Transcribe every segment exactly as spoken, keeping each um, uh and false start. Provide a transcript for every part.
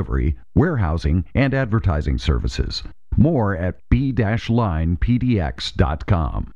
delivery, warehousing, and advertising services. More at b dash line p d x dot com.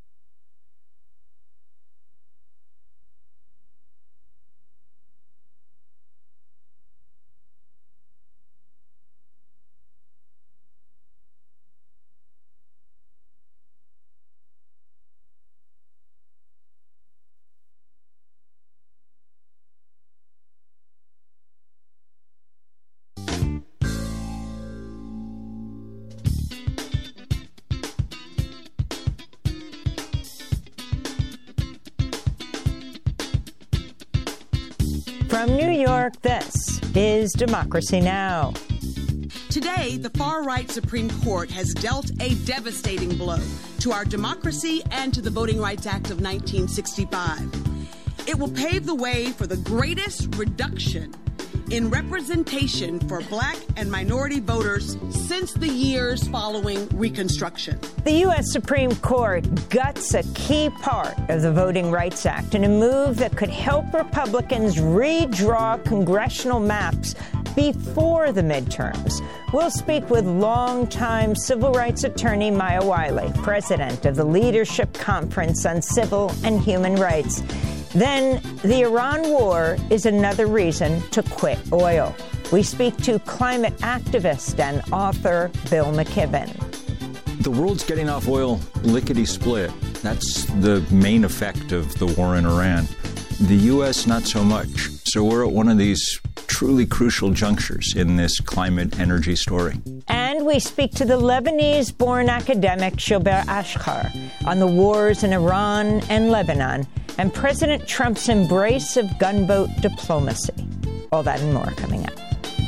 From New York, this is Democracy Now! Today, the far-right Supreme Court has dealt a devastating blow to our democracy and to the Voting Rights Act of nineteen sixty-five. It will pave the way for the greatest reduction in representation for black and minority voters since the years following Reconstruction. The U S Supreme Court guts a key part of the Voting Rights Act in a move that could help Republicans redraw congressional maps before the midterms. We'll speak with longtime civil rights attorney Maya Wiley, president of the Leadership Conference on Civil and Human Rights. Then, the Iran war is another reason to quit oil. We speak to climate activist and author Bill McKibben. The world's getting off oil lickety-split. That's the main effect of the war in Iran. The U S, not so much. So we're at one of these truly crucial junctures in this climate energy story. And we speak to the Lebanese-born academic Gilbert Achcar on the wars in Iran and Lebanon and President Trump's embrace of gunboat diplomacy. All that and more coming up.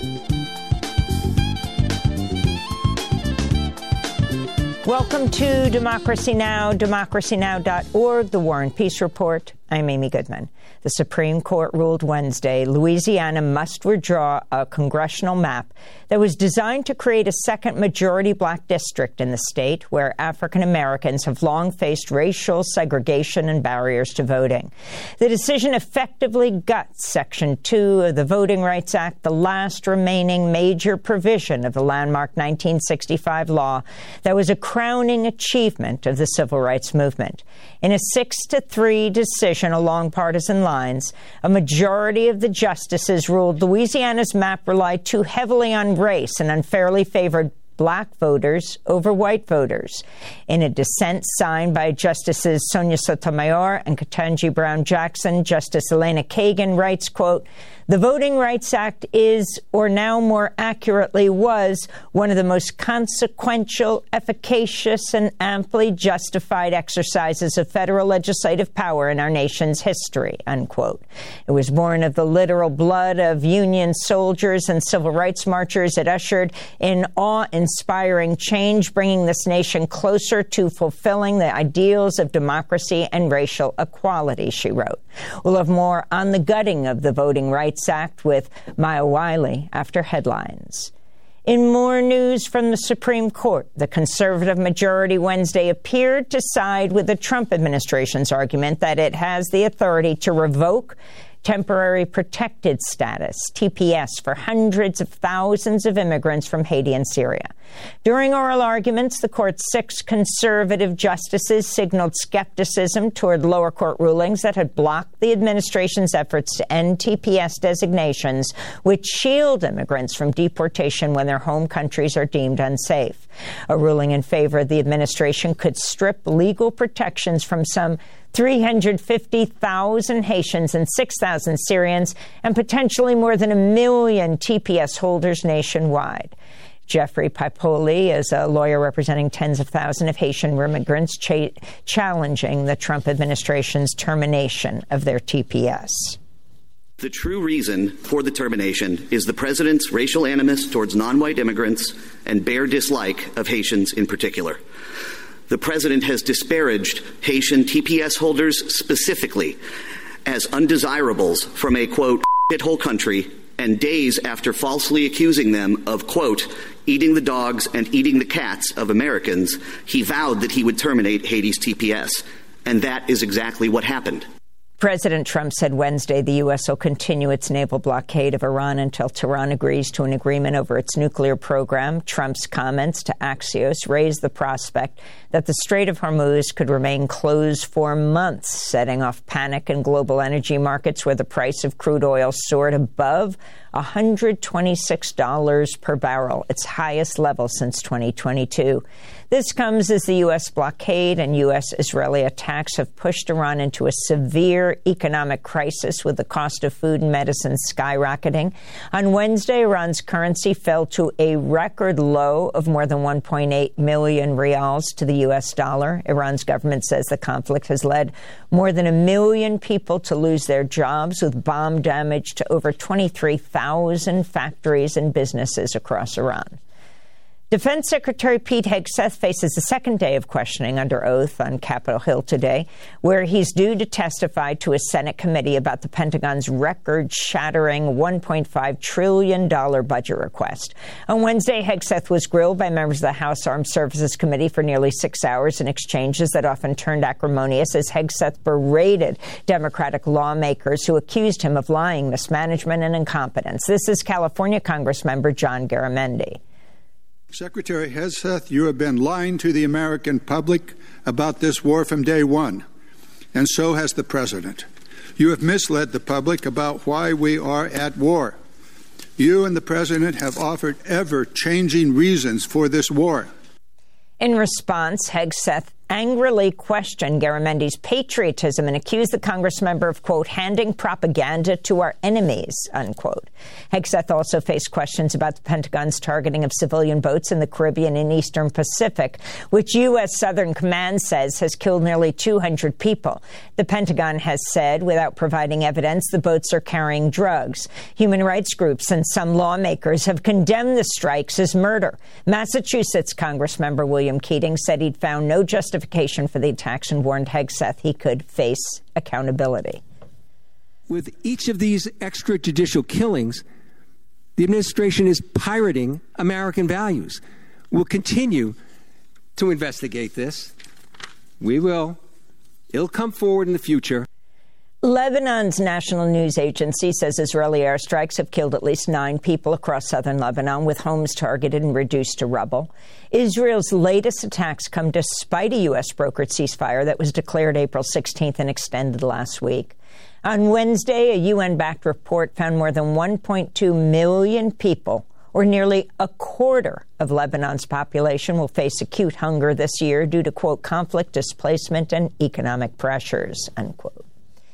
Welcome to Democracy Now!, democracy now dot org, the War and Peace Report. I'm Amy Goodman. The Supreme Court ruled Wednesday Louisiana must withdraw a congressional map that was designed to create a second majority black district in the state where African Americans have long faced racial segregation and barriers to voting. The decision effectively guts Section two of the Voting Rights Act, the last remaining major provision of the landmark nineteen sixty-five law that was a crowning achievement of the civil rights movement. In a six to three decision along partisan lines, a majority of the justices ruled Louisiana's map relied too heavily on race and unfairly favored black voters over white voters. In a dissent signed by Justices Sonia Sotomayor and Ketanji Brown Jackson, Justice Elena Kagan writes, quote, "The Voting Rights Act is, or now more accurately was, one of the most consequential, efficacious, and amply justified exercises of federal legislative power in our nation's history," unquote. It was born of the literal blood of Union soldiers and civil rights marchers. It ushered in awe-inspiring change, bringing this nation closer to fulfilling the ideals of democracy and racial equality, she wrote. We'll have more on the gutting of the Voting Rights Act with Maya Wiley after headlines. In more news from the Supreme Court, the conservative majority Wednesday appeared to side with the Trump administration's argument that it has the authority to revoke temporary protected status, T P S, for hundreds of thousands of immigrants from Haiti and Syria. During oral arguments, the court's six conservative justices signaled skepticism toward lower court rulings that had blocked the administration's efforts to end T P S designations, which shield immigrants from deportation when their home countries are deemed unsafe. A ruling in favor of the administration could strip legal protections from some three hundred fifty thousand Haitians and six thousand Syrians, and potentially more than a million T P S holders nationwide. Jeffrey Pipoli is a lawyer representing tens of thousands of Haitian immigrants cha- challenging the Trump administration's termination of their T P S. The true reason for the termination is the president's racial animus towards non-white immigrants and bare dislike of Haitians in particular. The president has disparaged Haitian T P S holders specifically as undesirables from a, quote, shithole country, and days after falsely accusing them of, quote, eating the dogs and eating the cats of Americans, he vowed that he would terminate Haiti's T P S. And that is exactly what happened. President Trump said Wednesday the U S will continue its naval blockade of Iran until Tehran agrees to an agreement over its nuclear program. Trump's comments to Axios raised the prospect that the Strait of Hormuz could remain closed for months, setting off panic in global energy markets where the price of crude oil soared above one hundred twenty-six dollars per barrel, its highest level since twenty twenty-two. This comes as the U S blockade and U S-Israeli attacks have pushed Iran into a severe economic crisis with the cost of food and medicine skyrocketing. On Wednesday, Iran's currency fell to a record low of more than one point eight million rials to the U S dollar. Iran's government says the conflict has led more than a million people to lose their jobs, with bomb damage to over twenty-three thousand factories and businesses across Iran. Defense Secretary Pete Hegseth faces a second day of questioning under oath on Capitol Hill today, where he's due to testify to a Senate committee about the Pentagon's record-shattering one point five trillion dollars budget request. On Wednesday, Hegseth was grilled by members of the House Armed Services Committee for nearly six hours in exchanges that often turned acrimonious as Hegseth berated Democratic lawmakers who accused him of lying, mismanagement, and incompetence. This is California Congressmember John Garamendi. Secretary Hegseth, you have been lying to the American public about this war from day one, and so has the President. You have misled the public about why we are at war. You and the President have offered ever-changing reasons for this war. In response, Hegseth angrily questioned Garamendi's patriotism and accused the Congressmember of, quote, handing propaganda to our enemies, unquote. Hegseth also faced questions about the Pentagon's targeting of civilian boats in the Caribbean and Eastern Pacific, which U S. Southern Command says has killed nearly two hundred people. The Pentagon has said, without providing evidence, the boats are carrying drugs. Human rights groups and some lawmakers have condemned the strikes as murder. Massachusetts Congressmember William Keating said he'd found no justification for the attacks and warned Hegseth he could face accountability. With each of these extrajudicial killings, the administration is pirating American values. We'll continue to investigate this. We will. It'll come forward in the future. Lebanon's national news agency says Israeli airstrikes have killed at least nine people across southern Lebanon, with homes targeted and reduced to rubble. Israel's latest attacks come despite a U S brokered ceasefire that was declared April sixteenth and extended last week. On Wednesday, a U N-backed report found more than one point two million people, or nearly a quarter of Lebanon's population, will face acute hunger this year due to, quote, conflict, displacement, and economic pressures, unquote.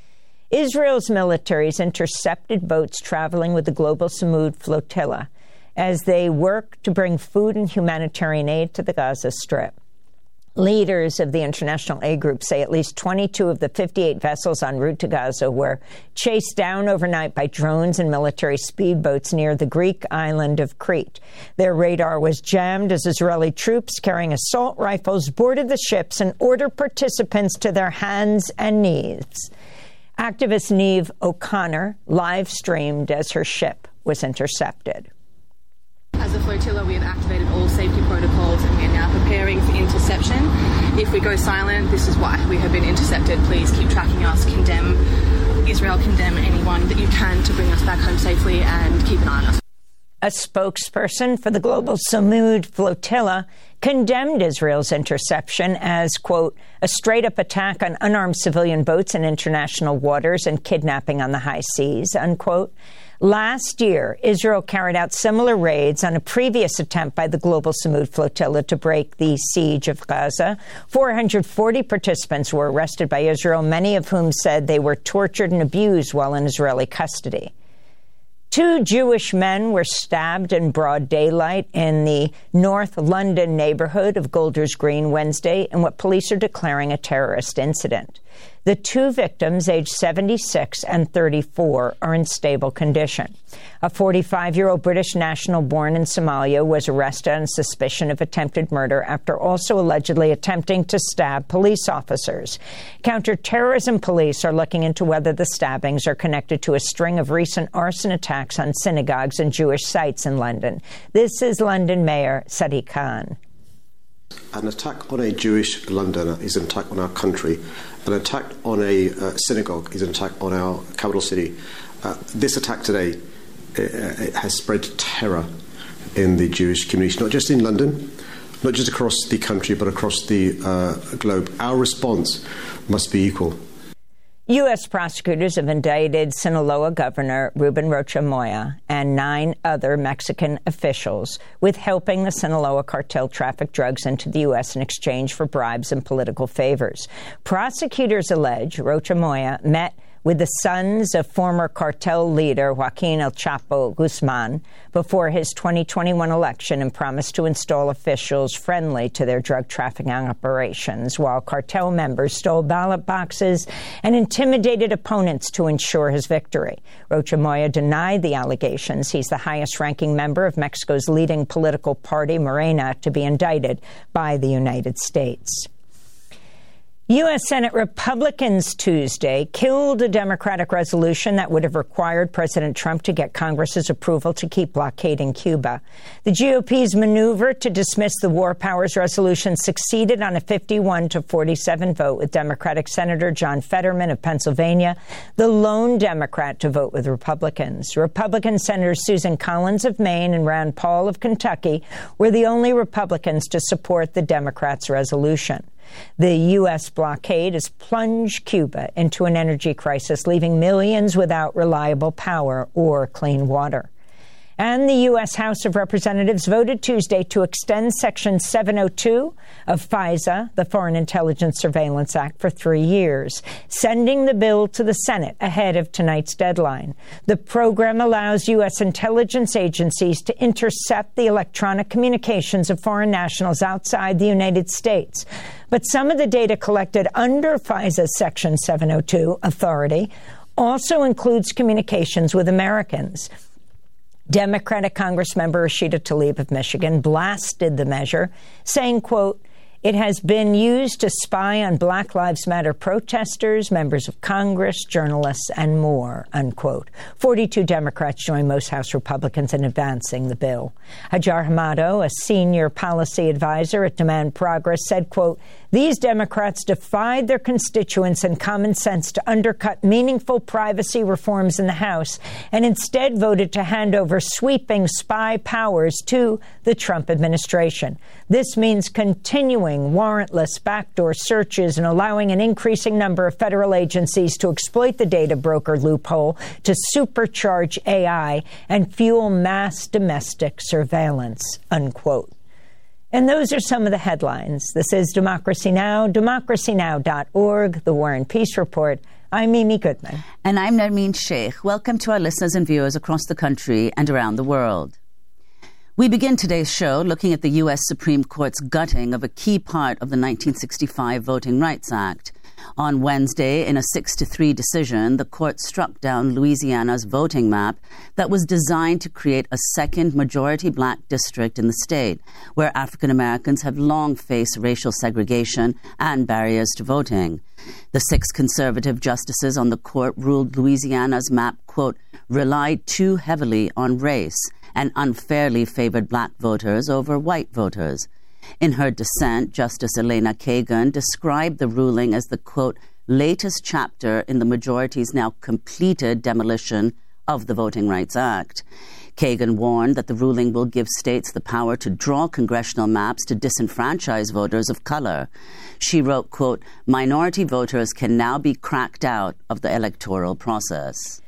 Israel's militaries intercepted boats traveling with the Global Samud flotilla as they work to bring food and humanitarian aid to the Gaza Strip. Leaders of the International Aid Group say at least twenty-two of the fifty-eight vessels en route to Gaza were chased down overnight by drones and military speedboats near the Greek island of Crete. Their radar was jammed as Israeli troops carrying assault rifles boarded the ships and ordered participants to their hands and knees. Activist Niamh O'Connor live-streamed as her ship was intercepted. As a flotilla, we have activated all safety protocols and we are now preparing for interception. If we go silent, this is why. We have been intercepted. Please keep tracking us. Condemn Israel, condemn anyone that you can to bring us back home safely, and keep an eye on us. A spokesperson for the Global Samud flotilla condemned Israel's interception as, quote, a straight-up attack on unarmed civilian boats in international waters and kidnapping on the high seas, unquote. Last year, Israel carried out similar raids on a previous attempt by the Global Samud flotilla to break the siege of Gaza. four hundred forty participants were arrested by Israel, many of whom said they were tortured and abused while in Israeli custody. Two Jewish men were stabbed in broad daylight in the North London neighborhood of Golders Green Wednesday in what police are declaring a terrorist incident. The two victims, aged seventy-six and thirty-four, are in stable condition. A forty-five-year-old British national born in Somalia was arrested on suspicion of attempted murder after also allegedly attempting to stab police officers. Counterterrorism police are looking into whether the stabbings are connected to a string of recent arson attacks on synagogues and Jewish sites in London. This is London Mayor Sadiq Khan. An attack on a Jewish Londoner is an attack on our country. An attack on a uh, synagogue is an attack on our capital city. Uh, this attack today uh, has spread terror in the Jewish community, not just in London, not just across the country, but across the uh, globe. Our response must be equal. U S prosecutors have indicted Sinaloa Governor Ruben Rocha Moya and nine other Mexican officials with helping the Sinaloa cartel traffic drugs into the U S in exchange for bribes and political favors. Prosecutors allege Rocha Moya met with the sons of former cartel leader Joaquin El Chapo Guzman before his twenty twenty-one election and promised to install officials friendly to their drug trafficking operations, while cartel members stole ballot boxes and intimidated opponents to ensure his victory. Rocha Moya denied the allegations. He's the highest-ranking member of Mexico's leading political party, Morena, to be indicted by the United States. U S. Senate Republicans Tuesday killed a Democratic resolution that would have required President Trump to get Congress's approval to keep blockading Cuba. The G O P's maneuver to dismiss the War Powers Resolution succeeded on a fifty-one to forty-seven vote, with Democratic Senator John Fetterman of Pennsylvania the lone Democrat to vote with Republicans. Republican Senators Susan Collins of Maine and Rand Paul of Kentucky were the only Republicans to support the Democrats' resolution. The U S blockade has plunged Cuba into an energy crisis, leaving millions without reliable power or clean water. And the U S. House of Representatives voted Tuesday to extend Section seven oh two of FISA, the Foreign Intelligence Surveillance Act, for three years, sending the bill to the Senate ahead of tonight's deadline. The program allows U S intelligence agencies to intercept the electronic communications of foreign nationals outside the United States. But some of the data collected under FISA's Section seven oh two authority also includes communications with Americans. Democratic Congressmember Rashida Tlaib of Michigan blasted the measure, saying, quote, "It has been used to spy on Black Lives Matter protesters, members of Congress, journalists, and more," unquote. forty-two Democrats joined most House Republicans in advancing the bill. Hajar Hamado, a senior policy advisor at Demand Progress, said, quote, "These Democrats defied their constituents and common sense to undercut meaningful privacy reforms in the House and instead voted to hand over sweeping spy powers to the Trump administration. This means continuing warrantless backdoor searches and allowing an increasing number of federal agencies to exploit the data broker loophole to supercharge A I and fuel mass domestic surveillance," unquote. And those are some of the headlines. This is Democracy Now!, democracy now dot org, The War and Peace Report. I'm Mimi Goodman. And I'm Nermeen Sheikh. Welcome to our listeners and viewers across the country and around the world. We begin today's show looking at the U S. Supreme Court's gutting of a key part of the nineteen sixty-five Voting Rights Act. On Wednesday, in a six to three decision, the court struck down Louisiana's voting map that was designed to create a second majority black district in the state, where African Americans have long faced racial segregation and barriers to voting. The six conservative justices on the court ruled Louisiana's map, quote, "relied too heavily on race and unfairly favored black voters over white voters." In her dissent, Justice Elena Kagan described the ruling as the, quote, "latest chapter in the majority's now completed demolition of the Voting Rights Act." Kagan warned that the ruling will give states the power to draw congressional maps to disenfranchise voters of color. She wrote, quote, "minority voters can now be cracked out of the electoral process."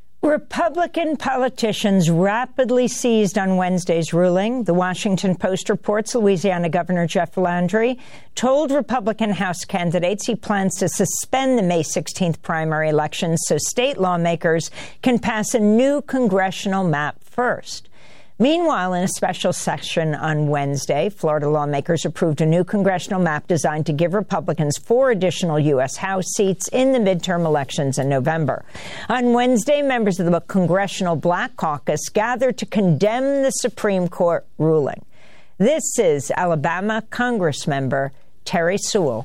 Republican politicians rapidly seized on Wednesday's ruling. The Washington Post reports Louisiana Governor Jeff Landry told Republican House candidates he plans to suspend the May sixteenth primary elections so state lawmakers can pass a new congressional map first. Meanwhile, in a special session on Wednesday, Florida lawmakers approved a new congressional map designed to give Republicans four additional U S. House seats in the midterm elections in November. On Wednesday, members of the Congressional Black Caucus gathered to condemn the Supreme Court ruling. This is Alabama Congressmember Terry Sewell.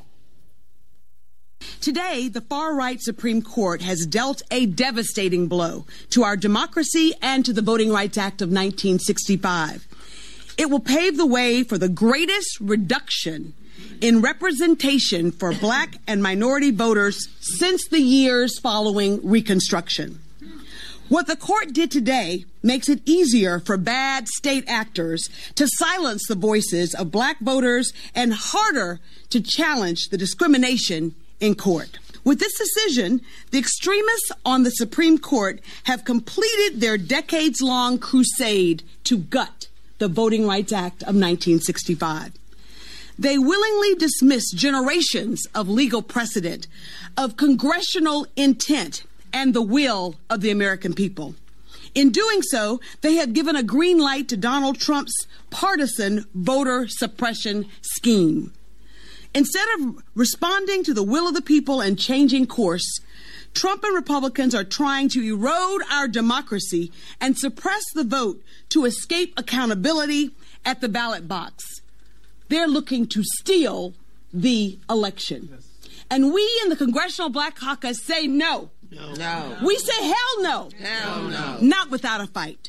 Today, the far-right Supreme Court has dealt a devastating blow to our democracy and to the Voting Rights Act of nineteen sixty-five. It will pave the way for the greatest reduction in representation for black and minority voters since the years following Reconstruction. What the court did today makes it easier for bad state actors to silence the voices of black voters and harder to challenge the discrimination in court. With this decision, the extremists on the Supreme Court have completed their decades-long crusade to gut the Voting Rights Act of nineteen sixty-five. They willingly dismiss generations of legal precedent, of congressional intent, and the will of the American people. In doing so, they have given a green light to Donald Trump's partisan voter suppression scheme. Instead of responding to the will of the people and changing course, Trump and Republicans are trying to erode our democracy and suppress the vote to escape accountability at the ballot box. They're looking to steal the election. And we in the Congressional Black Caucus say no. No. no. We say hell no. Hell no. Not without a fight.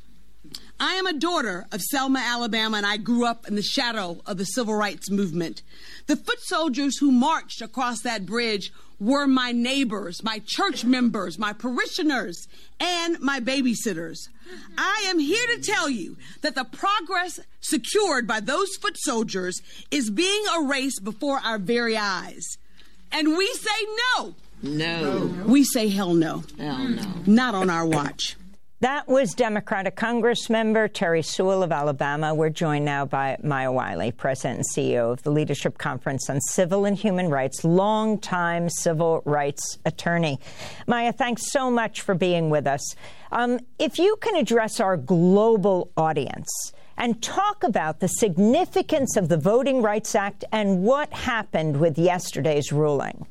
I am a daughter of Selma, Alabama, and I grew up in the shadow of the civil rights movement. The foot soldiers who marched across that bridge were my neighbors, my church members, my parishioners, and my babysitters. I am here to tell you that the progress secured by those foot soldiers is being erased before our very eyes. And we say no. No. We say hell no. Hell no. Not on our watch. That was Democratic Congressmember Terry Sewell of Alabama. We're joined now by Maya Wiley, President and C E O of the Leadership Conference on Civil and Human Rights, longtime civil rights attorney. Maya, thanks so much for being with us. Um, if you can address our global audience and talk about the significance of the Voting Rights Act and what happened with yesterday's ruling.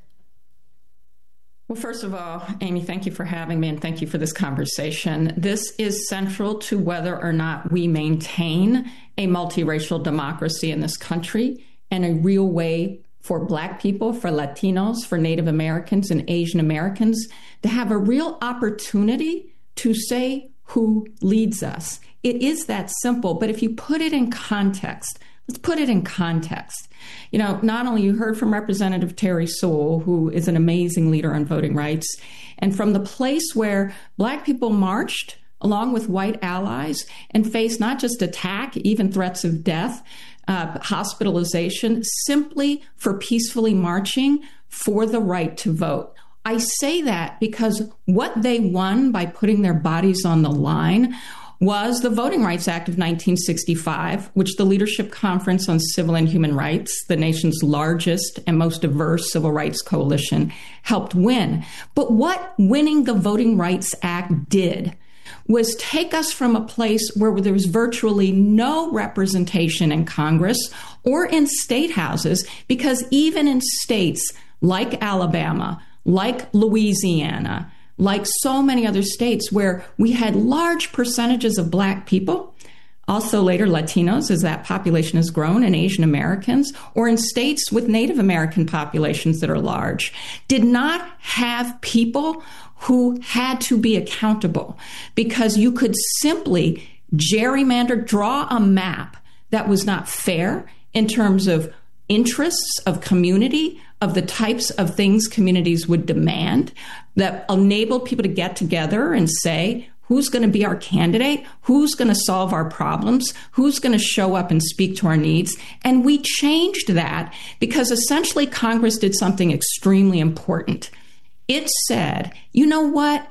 Well, first of all, Amy, thank you for having me and thank you for this conversation. This is central to whether or not we maintain a multiracial democracy in this country and a real way for Black people, for Latinos, for Native Americans and Asian Americans to have a real opportunity to say who leads us. It is that simple, but if you put it in context, let's put it in context. You know, not only you heard from Representative Terry Sewell, who is an amazing leader on voting rights, and from the place where Black people marched along with white allies and faced not just attack, even threats of death, uh, hospitalization, simply for peacefully marching for the right to vote. I say that because what they won by putting their bodies on the line was the Voting Rights Act of nineteen sixty-five, which the Leadership Conference on Civil and Human Rights, the nation's largest and most diverse civil rights coalition, helped win. But what winning the Voting Rights Act did was take us from a place where there was virtually no representation in Congress or in state houses, because even in states like Alabama, like Louisiana, like so many other states where we had large percentages of Black people, also later Latinos as that population has grown, and Asian Americans, or in states with Native American populations that are large, did not have people who had to be accountable, because you could simply gerrymander, draw a map that was not fair in terms of interests of community, of the types of things communities would demand, that enabled people to get together and say, who's going to be our candidate? Who's going to solve our problems? Who's going to show up and speak to our needs? And we changed that because essentially Congress did something extremely important. It said, you know what?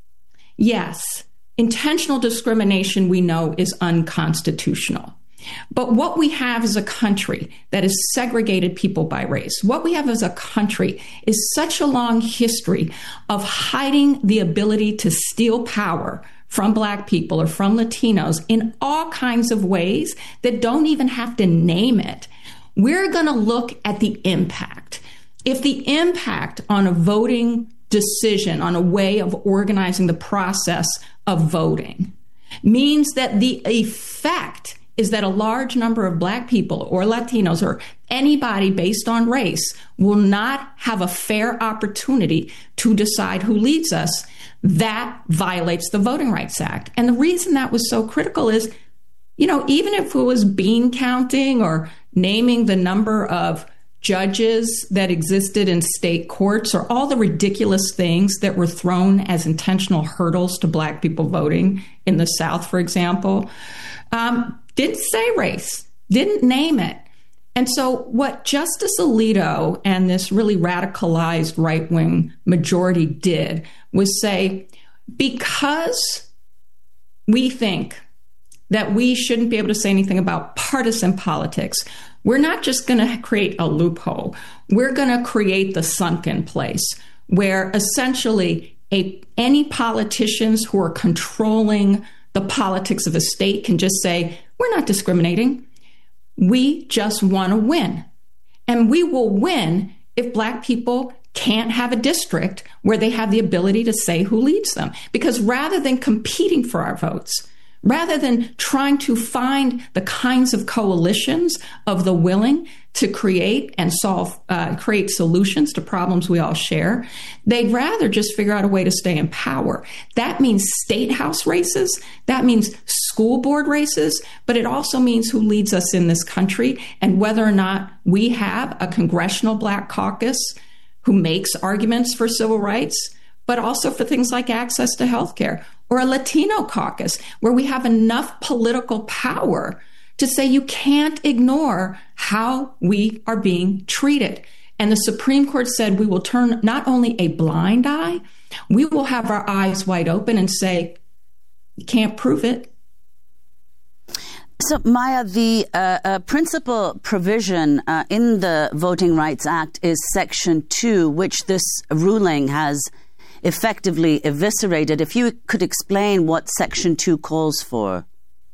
Yes, intentional discrimination we know is unconstitutional. But what we have is a country that has segregated people by race. What we have as a country is such a long history of hiding the ability to steal power from Black people or from Latinos in all kinds of ways that don't even have to name it. We're going to look at the impact. If the impact on a voting decision, on a way of organizing the process of voting, means that the effect is that a large number of Black people or Latinos or anybody based on race will not have a fair opportunity to decide who leads us, that violates the Voting Rights Act. And the reason that was so critical is, you know, even if it was bean counting or naming the number of judges that existed in state courts or all the ridiculous things that were thrown as intentional hurdles to Black people voting in the South, for example, um, didn't say race, didn't name it. And so what Justice Alito and this really radicalized right-wing majority did was say, because we think that we shouldn't be able to say anything about partisan politics, we're not just going to create a loophole. We're going to create the sunken place where essentially a, any politicians who are controlling the politics of a state can just say, we're not discriminating. We just want to win. And we will win if Black people can't have a district where they have the ability to say who leads them. Because rather than competing for our votes, rather than trying to find the kinds of coalitions of the willing to create and solve, uh, create solutions to problems we all share, they'd rather just figure out a way to stay in power. That means state house races. That means school board races. But it also means who leads us in this country and whether or not we have a congressional Black caucus who makes arguments for civil rights, but also for things like access to health care, or a Latino caucus where we have enough political power to say you can't ignore how we are being treated. And the Supreme Court said we will turn not only a blind eye, we will have our eyes wide open and say, you can't prove it. So, Maya, the uh, uh, principal provision uh, in the Voting Rights Act is Section two, which this ruling has effectively eviscerated. If you could explain what Section two calls for.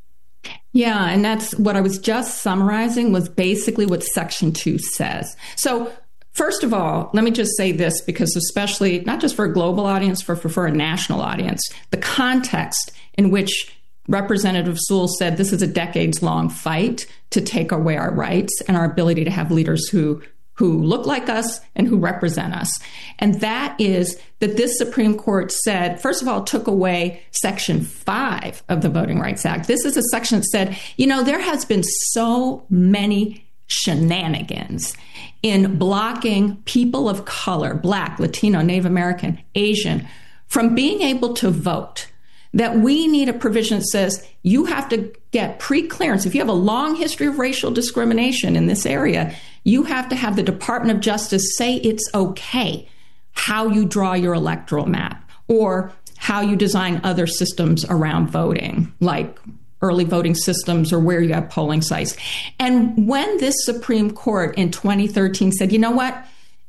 Yeah, and that's what I was just summarizing was basically what Section two says. So first of all, let me just say this, because especially not just for a global audience, but for, for a national audience, the context in which Representative Sewell said this is a decades-long fight to take away our rights and our ability to have leaders who who look like us and who represent us. And that is that this Supreme Court said, first of all, took away Section five of the Voting Rights Act. This is a section that said, you know, there has been so many shenanigans in blocking people of color, Black, Latino, Native American, Asian, from being able to vote, that we need a provision that says you have to get pre-clearance. If you have a long history of racial discrimination in this area, you have to have the Department of Justice say it's okay how you draw your electoral map or how you design other systems around voting, like early voting systems or where you have polling sites. And when this Supreme Court in twenty thirteen said, you know what,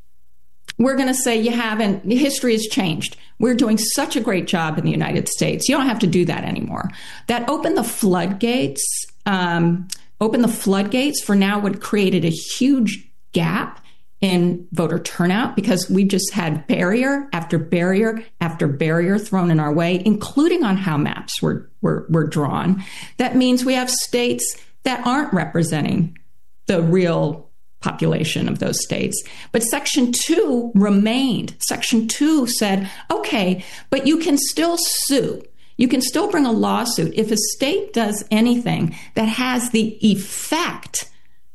we're going to say you haven't, history has changed. We're doing such a great job in the United States. You don't have to do that anymore. That opened the floodgates, um, opened the floodgates for now what created a huge gap in voter turnout because we just had barrier after barrier after barrier thrown in our way, including on how maps were, were, were drawn. That means we have states that aren't representing the real population of those states. But Section two remained. Section two said, okay, but you can still sue. You can still bring a lawsuit if a state does anything that has the effect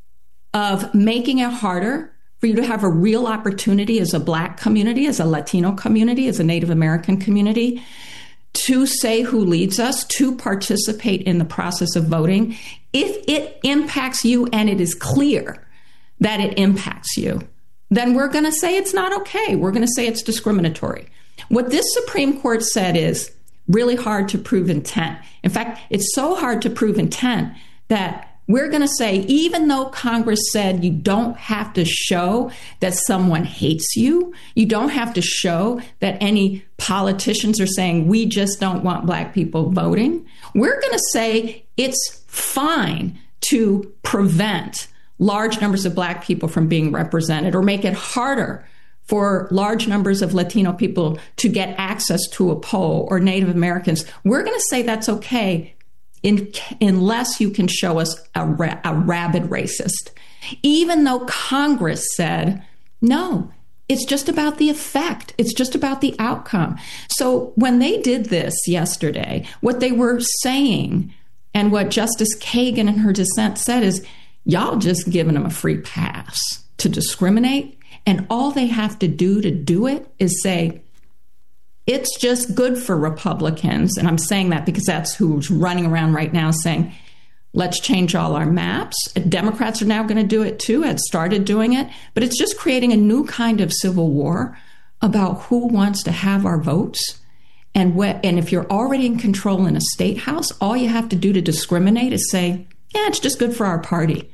of making it harder for you to have a real opportunity as a Black community, as a Latino community, as a Native American community, to say who leads us, to participate in the process of voting. If it impacts you and it is clear that it impacts you, then we're going to say it's not okay. We're going to say it's discriminatory. What this Supreme Court said is really hard to prove intent. In fact, it's so hard to prove intent that we're going to say, even though Congress said you don't have to show that someone hates you, you don't have to show that any politicians are saying we just don't want Black people voting, we're going to say it's fine to prevent large numbers of Black people from being represented or make it harder for large numbers of Latino people to get access to a poll or Native Americans. We're going to say that's okay in, unless you can show us a, ra- a rabid racist, even though Congress said, no, it's just about the effect. It's just about the outcome. So when they did this yesterday, what they were saying And what Justice Kagan in her dissent said is, y'all just giving them a free pass to discriminate, and all they have to do to do it is say, it's just good for Republicans. And I'm saying that because that's who's running around right now saying, let's change all our maps. Democrats are now going to do it too, had started doing it. But it's just creating a new kind of civil war about who wants to have our votes. And, wh- and if you're already in control in a state house, all you have to do to discriminate is say, yeah, it's just good for our party.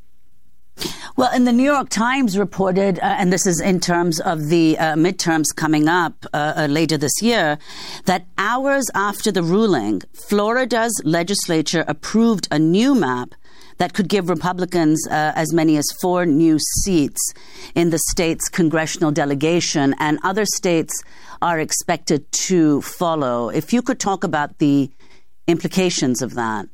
Well, and the New York Times reported, uh, and this is in terms of the uh, midterms coming up uh, uh, later this year, that hours after the ruling, Florida's legislature approved a new map that could give Republicans uh, as many as four new seats in the state's congressional delegation, and other states are expected to follow. If you could talk about the implications of that.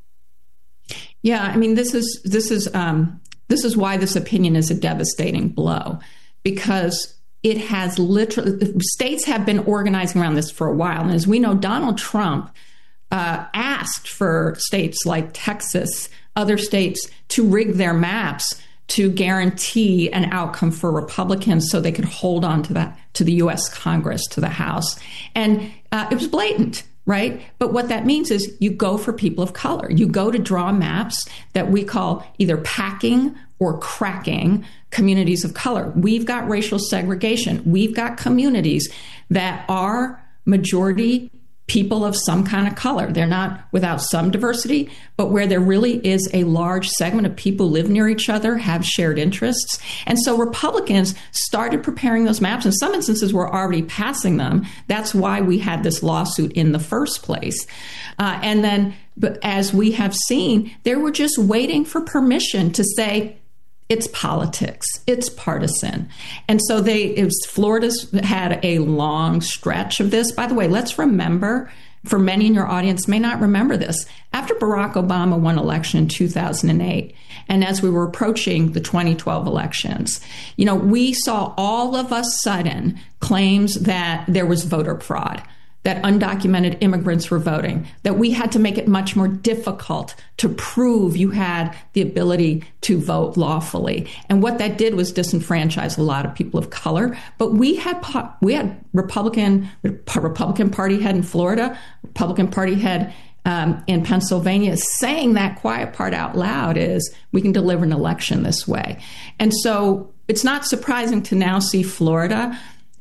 Yeah, I mean, this is this is um, this is why this opinion is a devastating blow, because it has literally, states have been organizing around this for a while. And as we know, Donald Trump uh, asked for states like Texas, other states, to rig their maps to guarantee an outcome for Republicans so they could hold on to that, to the U S Congress, to the House. And uh, it was blatant, right? But what that means is you go for people of color. You go to draw maps that we call either packing or cracking communities of color. We've got racial segregation. We've got communities that are majority people of some kind of color. They're not without some diversity, but where there really is a large segment of people live near each other, have shared interests. And so Republicans started preparing those maps. In some instances, we're already passing them. That's why we had this lawsuit in the first place. Uh, and then, but as we have seen, they were just waiting for permission to say, it's politics. It's partisan. And so they, it was, Florida's had a long stretch of this. By the way, let's remember, for many in your audience may not remember this, after Barack Obama won election in two thousand eight, and as we were approaching the twenty twelve elections, you know, we saw all of a sudden claims that there was voter fraud, that undocumented immigrants were voting, that we had to make it much more difficult to prove you had the ability to vote lawfully. And what that did was disenfranchise a lot of people of color. But we had we had Republican Republican Party head in Florida, Republican Party head um, in Pennsylvania saying that quiet part out loud is we can deliver an election this way. And so it's not surprising to now see Florida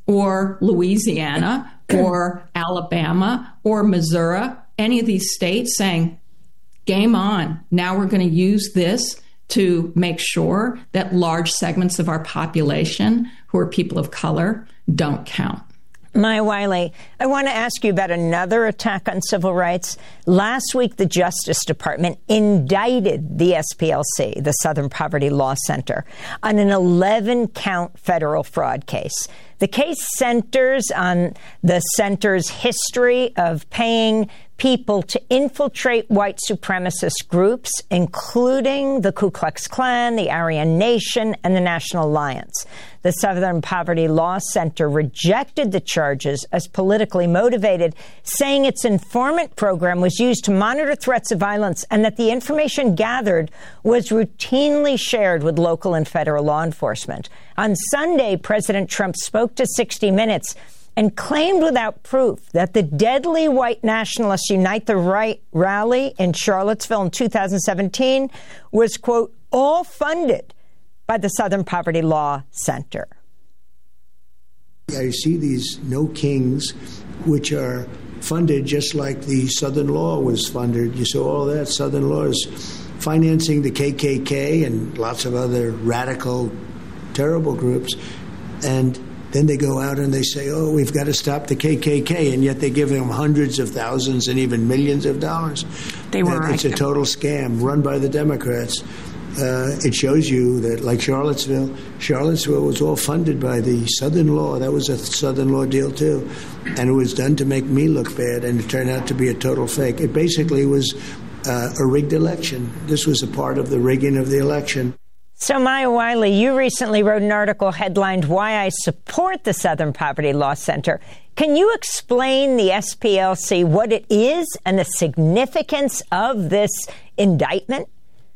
or Louisiana or Alabama or Missouri, any of these states saying, game on. Now we're going to use this to make sure that large segments of our population who are people of color don't count. Maya Wiley, I want to ask you about another attack on civil rights. Last week, the Justice Department indicted the S P L C, the Southern Poverty Law Center, on an eleven count federal fraud case. The case centers on the center's history of paying people to infiltrate white supremacist groups, including the Ku Klux Klan, the Aryan Nation, and the National Alliance. The Southern Poverty Law Center rejected the charges as politically motivated, saying its informant program was used to monitor threats of violence and that the information gathered was routinely shared with local and federal law enforcement. On Sunday, President Trump spoke to sixty minutes and claimed without proof that the deadly white nationalists Unite the Right rally in Charlottesville in two thousand seventeen was, quote, all funded by the Southern Poverty Law Center. I see these no kings, which are funded just like the Southern Law was funded. You saw all that. Southern Law is financing the K K K and lots of other radical, terrible groups. And then they go out and they say, oh, we've got to stop the K K K, and yet they give them hundreds of thousands and even millions of dollars. They were and it's a total scam run by the Democrats. Uh, it shows you that, like Charlottesville, Charlottesville was all funded by the Southern Law. That was a Southern Law deal, too. And it was done to make me look bad, and it turned out to be a total fake. It basically was uh, a rigged election. This was a part of the rigging of the election. So, Maya Wiley, you recently wrote an article headlined Why I Support the Southern Poverty Law Center. Can you explain the S P L C, what it is, and the significance of this indictment?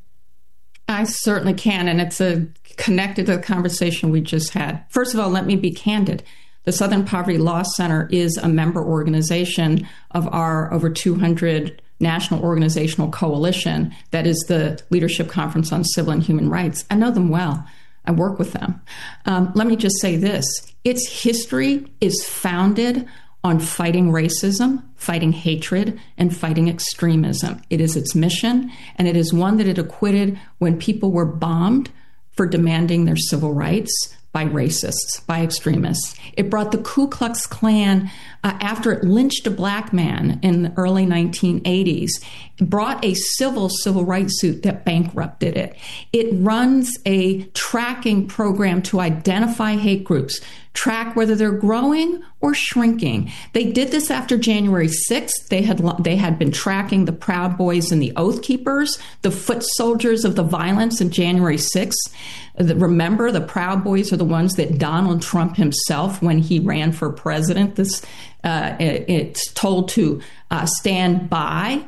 I certainly can, and it's a, connected to the conversation we just had. First of all, let me be candid. The Southern Poverty Law Center is a member organization of our over two hundred national organizational coalition that is the Leadership Conference on Civil and Human Rights. I know them well. I work with them. Um, let me just say this. Its history is founded on fighting racism, fighting hatred, and fighting extremism. It is its mission, and it is one that it acquitted when people were bombed for demanding their civil rights by racists, by extremists. It brought the Ku Klux Klan, uh, after it lynched a black man in the early nineteen eighties, it brought a civil civil rights suit that bankrupted it. It runs a tracking program to identify hate groups, track whether they're growing or shrinking. They did this after January sixth. They had they had been tracking the Proud Boys and the Oath Keepers, the foot soldiers of the violence in January sixth. Remember, the Proud Boys are the ones that Donald Trump himself, when he ran for president, this uh, it, it's told to uh, stand by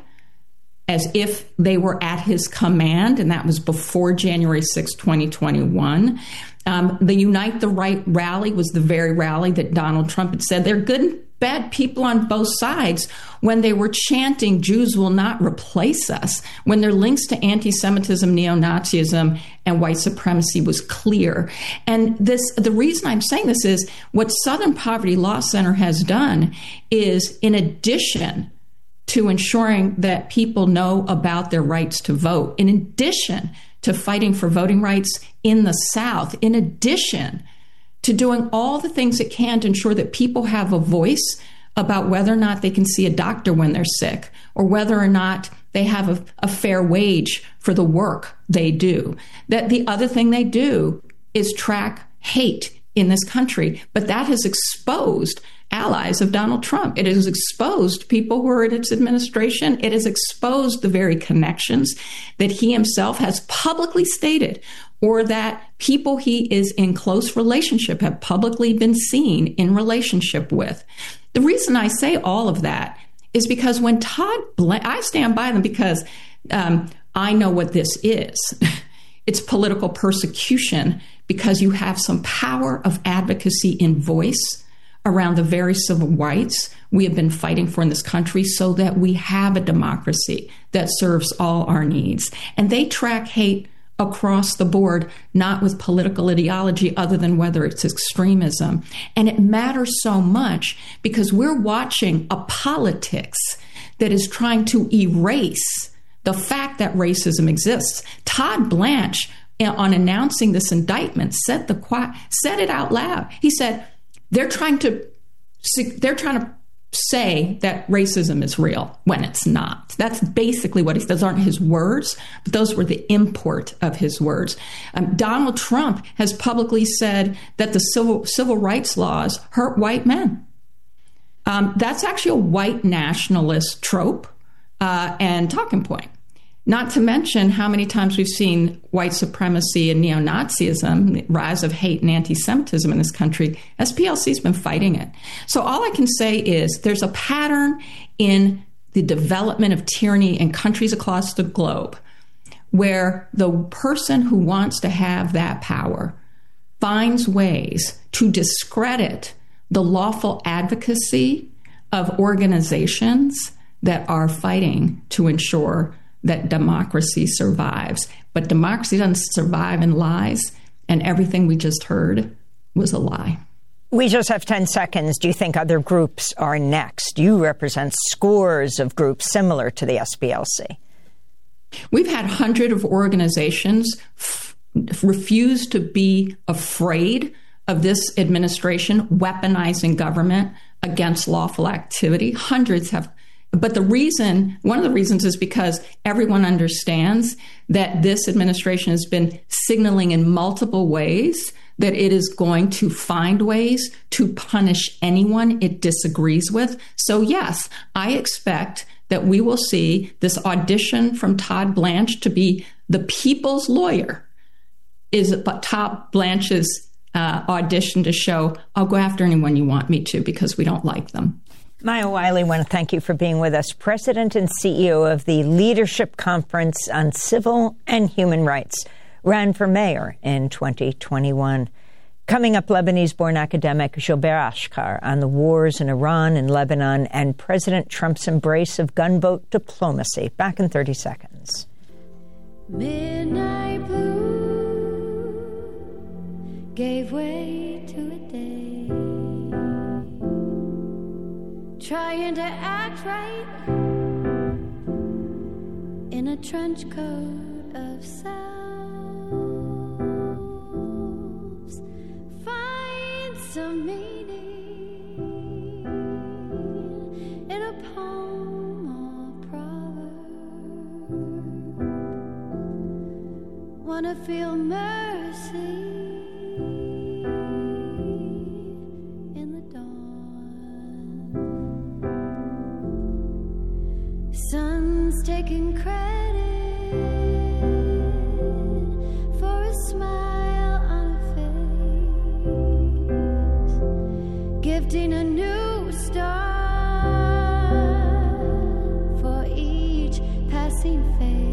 as if they were at his command, and that was before January sixth, twenty twenty-one. Um, the Unite the Right rally was the very rally that Donald Trump had said they're good and bad people on both sides when they were chanting, Jews will not replace us, when their links to anti-Semitism, neo-Nazism, and white supremacy was clear. And this, the reason I'm saying this is what Southern Poverty Law Center has done is, in addition to ensuring that people know about their rights to vote, in addition to fighting for voting rights in the South, in addition to doing all the things it can to ensure that people have a voice about whether or not they can see a doctor when they're sick, or whether or not they have a, a fair wage for the work they do. That the other thing they do is track hate in this country, but that has exposed allies of Donald Trump. It has exposed people who are in its administration. It has exposed the very connections that he himself has publicly stated, or that people he is in close relationship have publicly been seen in relationship with. The reason I say all of that is because when Todd Blanche, I stand by them because um, I know what this is. It's political persecution because you have some power of advocacy in voice around the very civil rights we have been fighting for in this country so that we have a democracy that serves all our needs. And they track hate across the board, not with political ideology other than whether it's extremism. And it matters so much because we're watching a politics that is trying to erase the fact that racism exists. Todd Blanche, on announcing this indictment, said the said it out loud. He said, they're trying to they're trying to say that racism is real when it's not. That's basically what he says. Those aren't his words, but those were the import of his words. Um, Donald Trump has publicly said that the civil civil rights laws hurt white men. Um, that's actually a white nationalist trope uh, and talking point. Not to mention how many times we've seen white supremacy and neo-Nazism, the rise of hate and anti-Semitism in this country. S P L C's been fighting it. So all I can say is there's a pattern in the development of tyranny in countries across the globe where the person who wants to have that power finds ways to discredit the lawful advocacy of organizations that are fighting to ensure that democracy survives. But democracy doesn't survive in lies, and everything we just heard was a lie. We just have ten seconds. Do you think other groups are next? You represent scores of groups similar to the S P L C. We've had hundreds of organizations f- refuse to be afraid of this administration weaponizing government against lawful activity. Hundreds have. But the reason, one of the reasons is because everyone understands that this administration has been signaling in multiple ways that it is going to find ways to punish anyone it disagrees with. So yes, I expect that we will see this audition from Todd Blanche to be the people's lawyer is top Blanche's uh, audition to show, I'll go after anyone you want me to because we don't like them. Maya Wiley, I want to thank you for being with us, President and C E O of the Leadership Conference on Civil and Human Rights, ran for mayor in twenty twenty-one. Coming up, Lebanese-born academic Joubert Ashkar on the wars in Iran and Lebanon and President Trump's embrace of gunboat diplomacy. Back in thirty seconds. Midnight blue gave way to a day, trying to act right in a trench coat of selves. Find some meaning in a poem or proverb. Wanna feel mercy sun's taking credit for a smile on a face, gifting a new star for each passing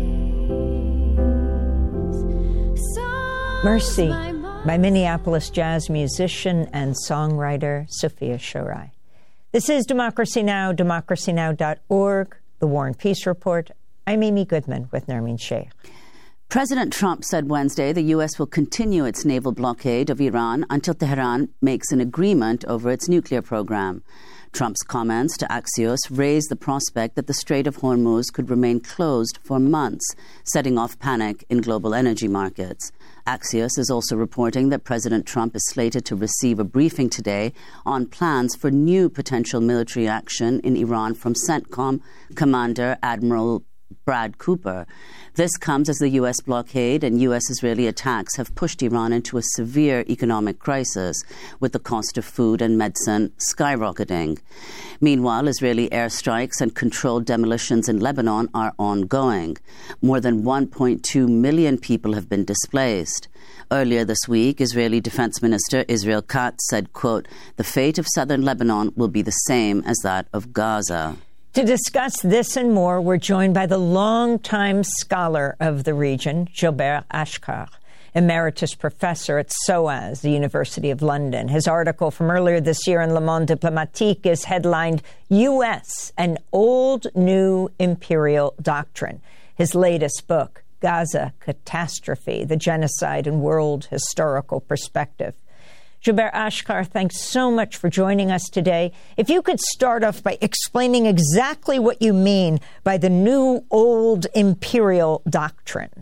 face. Songs Mercy by by Minneapolis jazz musician and songwriter Sophia Shorai. This is Democracy Now!, democracy now dot org. The War and Peace Report. I'm Amy Goodman with Nermeen Sheikh. President Trump said Wednesday the U S will continue its naval blockade of Iran until Tehran makes an agreement over its nuclear program. Trump's comments to Axios raised the prospect that the Strait of Hormuz could remain closed for months, setting off panic in global energy markets. Axios is also reporting that President Trump is slated to receive a briefing today on plans for new potential military action in Iran from CENTCOM Commander Admiral Brad Cooper. This comes as the U S blockade and U S-Israeli attacks have pushed Iran into a severe economic crisis, with the cost of food and medicine skyrocketing. Meanwhile, Israeli airstrikes and controlled demolitions in Lebanon are ongoing. More than one point two million people have been displaced. Earlier this week, Israeli Defense Minister Israel Katz said, quote, "The fate of southern Lebanon will be the same as that of Gaza." To discuss this and more, we're joined by the longtime scholar of the region, Joubert Ashkar, emeritus professor at SOAS, the University of London. His article from earlier this year in Le Monde Diplomatique is headlined, U S, an Old New Imperial Doctrine. His latest book, Gaza Catastrophe, the Genocide and World Historical Perspective. Joubert Ashkar, thanks so much for joining us today. If you could start off by explaining exactly what you mean by the new old imperial doctrine.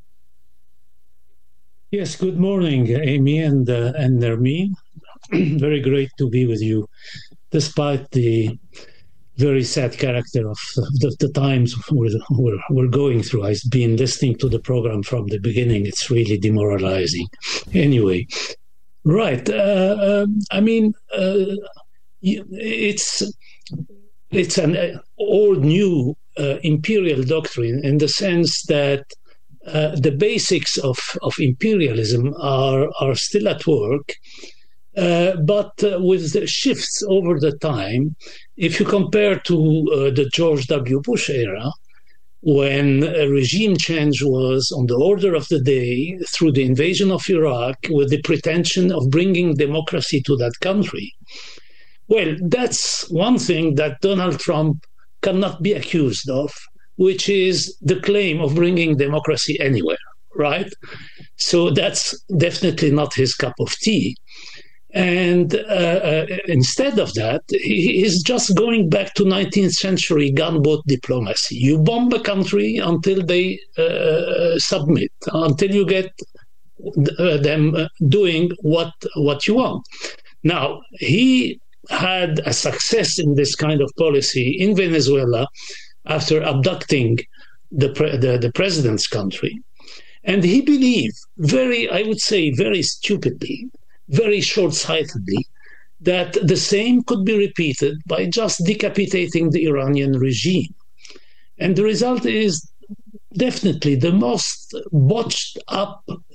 Yes, good morning, Amy and, uh, and Nermeen. Very great to be with you, despite the very sad character of the, the times we're, we're, we're going through. I've been listening to the program from the beginning. It's really demoralizing. Anyway. Right. Uh, um, I mean, uh, it's it's an old new uh, imperial doctrine in the sense that uh, the basics of, of imperialism are are still at work, uh, but uh, with the shifts over the time. If you compare to uh, the George W. Bush era, when a regime change was on the order of the day through the invasion of Iraq with the pretension of bringing democracy to that country. Well, that's one thing that Donald Trump cannot be accused of, which is the claim of bringing democracy anywhere, right? So that's definitely not his cup of tea. And uh, uh, instead of that, he is just going back to nineteenth century gunboat diplomacy. You bomb a country until they uh, submit, until you get uh, them doing what what you want. Now, he had a success in this kind of policy in Venezuela after abducting the pre- the, the president's country. And he believed very, I would say, very stupidly, very short-sightedly, that the same could be repeated by just decapitating the Iranian regime. And the result is definitely the most botched up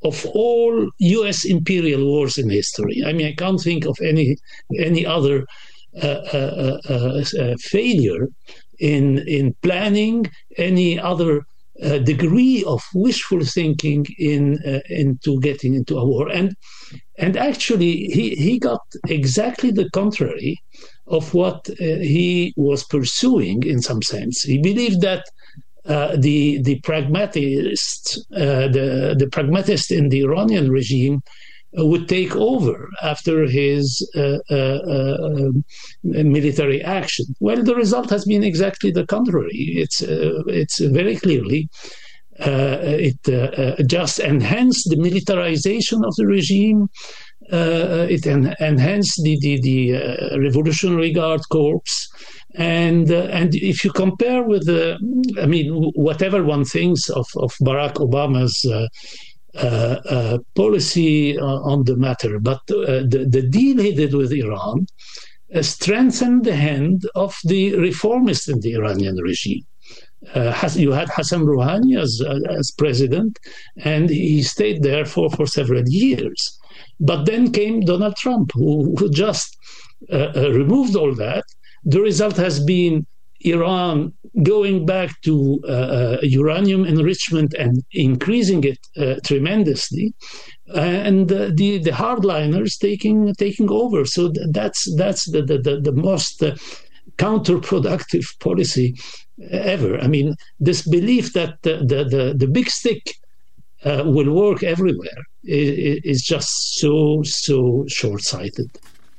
of all U S imperial wars in history. I mean, I can't think of any any other uh, uh, uh, uh, failure in in planning, any other uh, degree of wishful thinking in uh, into getting into a war. And and actually, he, he got exactly the contrary of what uh, he was pursuing in some sense. He believed that uh, the the pragmatists, uh, the the pragmatists in the Iranian regime would take over after his uh, uh, uh, military action. Well, the result has been exactly the contrary. It's uh, it's very clearly uh, it uh, uh, just enhanced the militarization of the regime. Uh, it en- enhanced the the, the uh, Revolutionary Guard Corps. And uh, and if you compare with the, I mean, whatever one thinks of of Barack Obama's Uh, Uh, uh, policy uh, on the matter, but uh, the, the deal he did with Iran uh, strengthened the hand of the reformists in the Iranian regime. Uh, has, you had Hassan Rouhani as, uh, as president, and he stayed there for, for several years. But then came Donald Trump, who, who just uh, uh, removed all that. The result has been Iran going back to uh, uranium enrichment and increasing it uh, tremendously, and uh, the the hardliners taking taking over. So that's that's the the, the, the most uh, counterproductive policy ever. I mean, this belief that the the the, the big stick uh, will work everywhere is, is just so so short-sighted.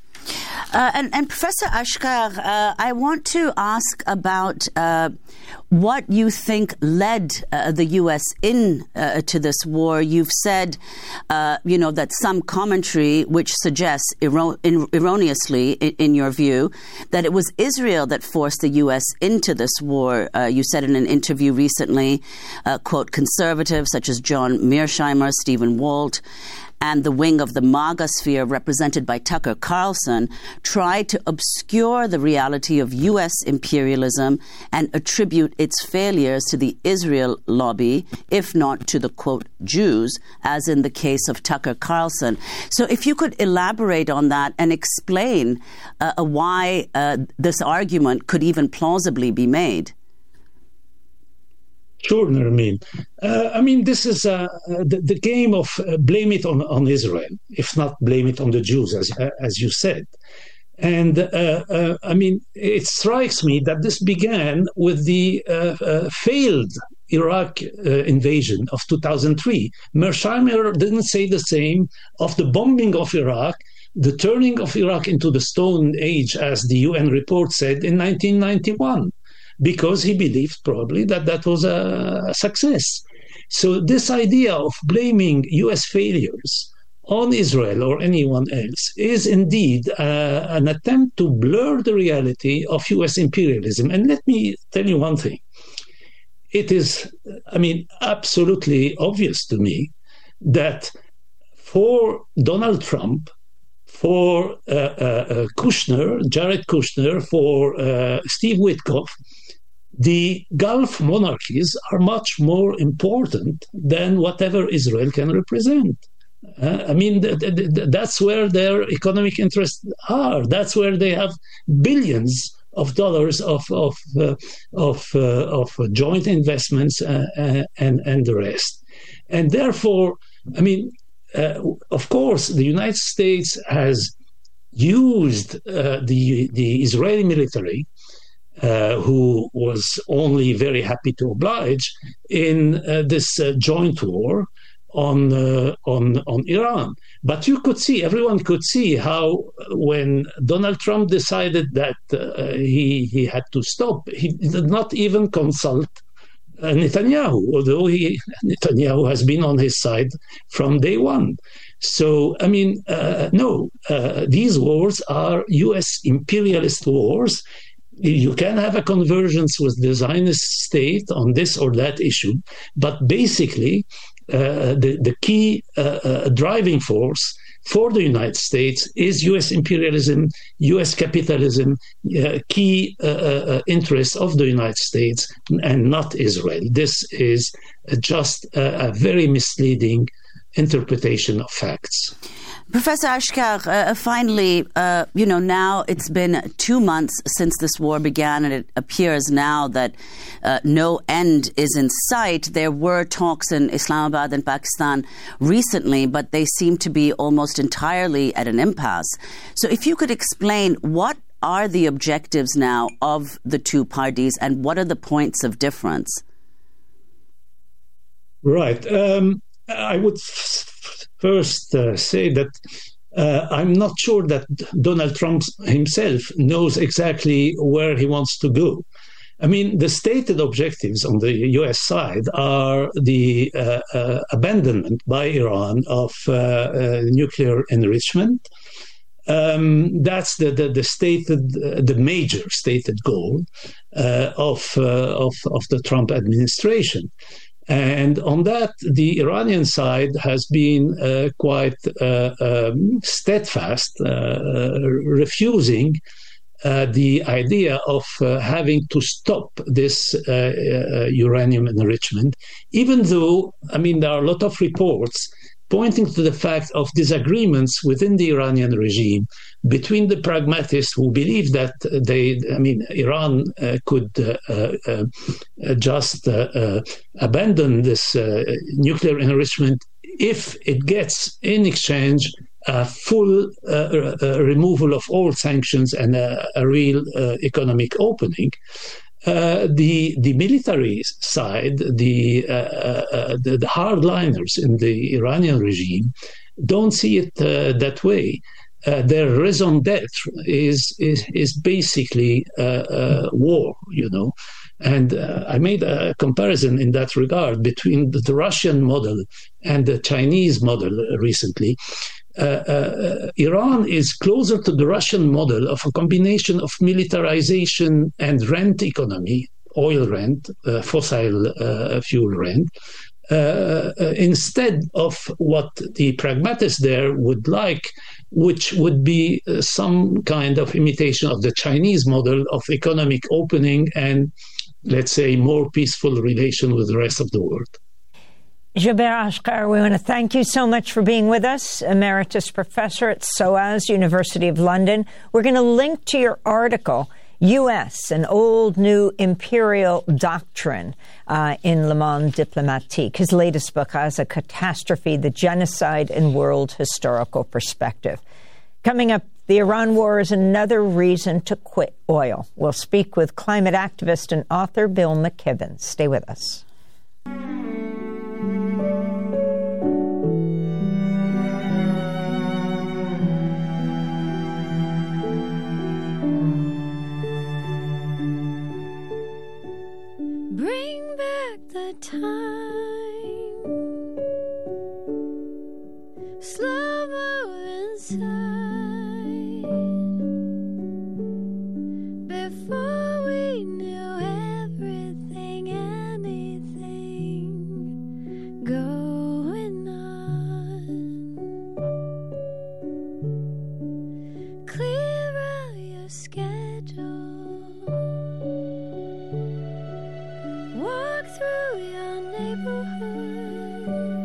Uh, and, and Professor Ashkar, uh, I want to ask about uh, what you think led uh, the U S in uh, to this war. You've said, uh, you know, that some commentary which suggests ero- in, erroneously, in, in your view, that it was Israel that forced the U S into this war. Uh, you said in an interview recently, uh, quote, conservatives such as John Mearsheimer, Stephen Walt, and the wing of the MAGA sphere represented by Tucker Carlson tried to obscure the reality of U S imperialism and attribute its failures to the Israel lobby, if not to the, quote, Jews, as in the case of Tucker Carlson. So if you could elaborate on that and explain uh, why uh, this argument could even plausibly be made. Sure, Nermeen. Uh, I mean, this is uh, the, the game of uh, blame it on, on Israel, if not blame it on the Jews, as as you said. And uh, uh, I mean, it strikes me that this began with the uh, uh, failed Iraq uh, invasion of two thousand three. Mearsheimer didn't say the same of the bombing of Iraq, the turning of Iraq into the Stone Age, as the U N report said, in nineteen ninety-one. Because he believed probably that that was a success. So this idea of blaming U S failures on Israel or anyone else is indeed uh, an attempt to blur the reality of U S imperialism. And let me tell you one thing. It is, I mean, absolutely obvious to me that for Donald Trump, for uh, uh, Kushner, Jared Kushner, for uh, Steve Witkoff, the Gulf monarchies are much more important than whatever Israel can represent. Uh, I mean, th- th- that's where their economic interests are. That's where they have billions of dollars of of uh, of, uh, of joint investments uh, uh, and and the rest. And therefore, I mean, uh, of course, the United States has used uh, the the Israeli military, Uh, who was only very happy to oblige in uh, this uh, joint war on uh, on on Iran. But you could see, everyone could see how when Donald Trump decided that uh, he he had to stop, he did not even consult uh, Netanyahu, although he Netanyahu has been on his side from day one. So, I mean, uh, no, uh, these wars are U S imperialist wars. You can have a convergence with the Zionist state on this or that issue, but basically uh, the, the key uh, uh, driving force for the United States is U S imperialism, U S capitalism, uh, key uh, uh, interests of the United States, and not Israel. This is just a, a very misleading interpretation of facts. Professor Ashkar, uh, finally, uh, you know, now it's been two months since this war began, and it appears now that uh, no end is in sight. There were talks in Islamabad and Pakistan recently, but they seem to be almost entirely at an impasse. So if you could explain, what are the objectives now of the two parties, and what are the points of difference? Right. Um, I would first uh, say that uh, I'm not sure that Donald Trump himself knows exactly where he wants to go. I mean, the stated objectives on the U S side are the uh, uh, abandonment by Iran of uh, uh, nuclear enrichment. Um, that's the, the, the stated, uh, the major stated goal uh, of, uh, of of the Trump administration. And on that, the Iranian side has been uh, quite uh, um, steadfast, uh, refusing uh, the idea of uh, having to stop this uh, uh, uranium enrichment, even though, I mean, there are a lot of reports pointing to the fact of disagreements within the Iranian regime between the pragmatists who believe that they, I mean, Iran uh, could uh, uh, uh, just uh, uh, abandon this uh, nuclear enrichment if it gets in exchange a full uh, uh, removal of all sanctions and a, a real uh, economic opening. Uh, the the military side, the, uh, uh, the the hardliners in the Iranian regime, don't see it uh, that way. Uh, their raison d'être is is is basically uh, uh, war, you know. And uh, I made a comparison in that regard between the, the Russian model and the Chinese model recently. Uh, uh, Iran is closer to the Russian model of a combination of militarization and rent economy, oil rent, uh, fossil uh, fuel rent, uh, uh, instead of what the pragmatists there would like, which would be uh, some kind of imitation of the Chinese model of economic opening and, let's say, more peaceful relation with the rest of the world. Jaber Ashkar, we want to thank you so much for being with us, Emeritus Professor at SOAS, University of London. We're going to link to your article, U S, an old new imperial doctrine, uh, in Le Monde Diplomatique. His latest book has a catastrophe, the genocide in world historical perspective. Coming up, the Iran war is another reason to quit oil. We'll speak with climate activist and author Bill McKibben. Stay with us. Bring back the time, slow moving side, before we knew everything, anything going on. Clear out your schedule. Walk through your neighborhood.